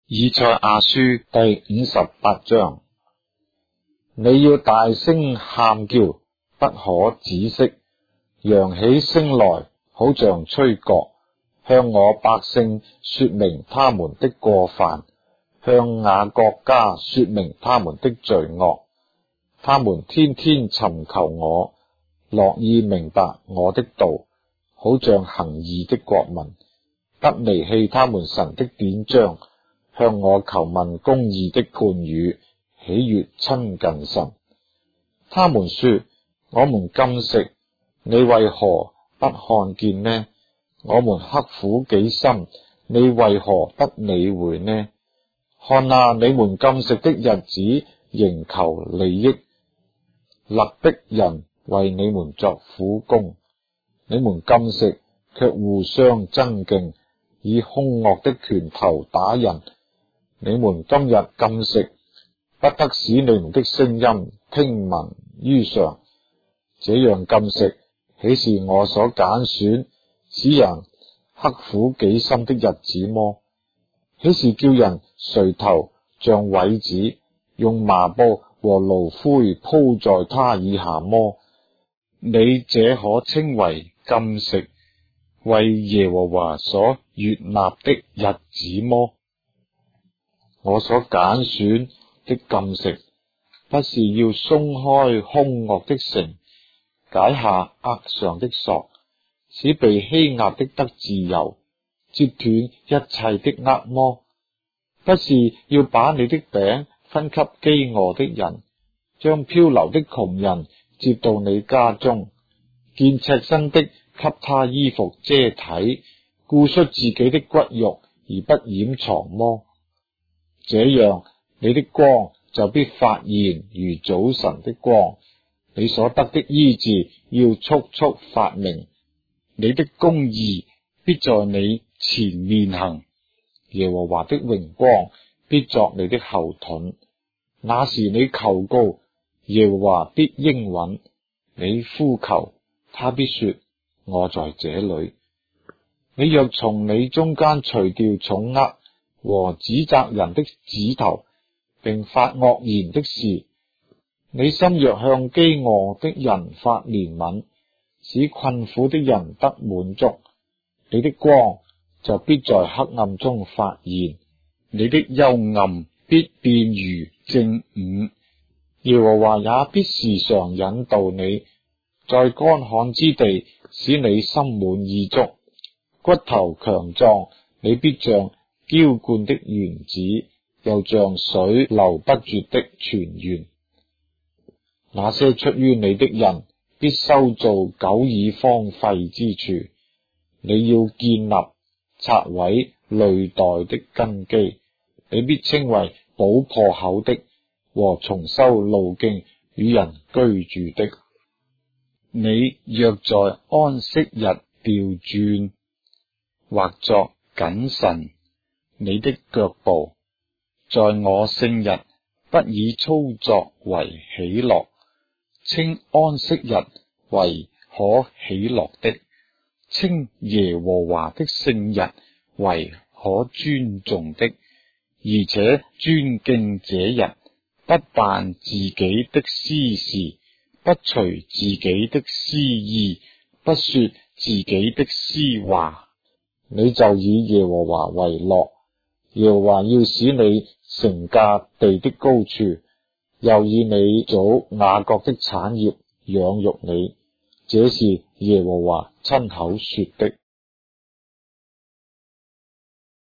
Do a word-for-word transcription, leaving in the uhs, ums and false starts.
以賽亞書第五十八章，你要大聲喊叫，不可止息，揚起聲來，好像吹角，向我百姓說明他們的過犯，向雅各家說明他們的罪惡。他們天天尋求我，樂意明白我的道，好像行義的國民，不離棄他們神的典章，向我求問公義的判語，喜悅親近神。他們說：我們禁食，你為何不看見呢？我們刻苦己心，你為何不理會呢？看啊，你們禁食的日子，仍求利益，勒逼人為你們作苦工。你們禁食，卻互相爭競，以兇惡的拳頭打人。你們今日禁食，不得使你們的聲音聽聞於上。這樣禁食，豈是我所揀選使人刻苦己心的日子麼？豈是叫人垂頭像葦子，用麻布和爐灰鋪在他以下麼？你這可稱為禁食，為耶和華所悅納的日子麼？我所揀選的禁食，不是要鬆開兇惡的繩，解下軛上的索，使被欺壓的得自由，折斷一切的軛麼？不是要把你的餅分給飢餓的人，將漂流的窮人接到你家中，見赤身的給他衣服遮體，顧恤自己的骨肉而不掩藏麼？這樣，你的光就必發現如早晨的光，你所得的醫治要速速發明，你的公義必在你前面行，耶和華的榮光必作你的後盾。那時你求告，耶和華必應允；你呼求，他必說：我在這裏。你若從你中間除掉重軛和指責人的指頭，並發惡言的事，你心若向飢餓的人發憐憫，使困苦的人得滿足，你的光就必在黑暗中發現，你的幽暗必變如正午。耶和華也必時常引導你，在乾旱之地使你心滿意足，骨頭強壯，你必像澆灌的園子，又像水流不絕的泉源。那些出於你的人必修造久已荒廢之處，你要建立拆毀累代的根基，你必稱為補破口的和重修路徑與人居住的。你若在安息日調轉，或作謹慎你的腳步，在我聖日不以操作為喜樂，稱安息日為可喜樂的，稱耶和華的聖日為可尊重的，而且尊敬這日，不辦自己的私事，不隨自己的私意，不說自己的私話，你就以耶和華為樂。耶和華要使你乘駕地的高處，又以你祖雅各的產業養育你，這是耶和華親口說的。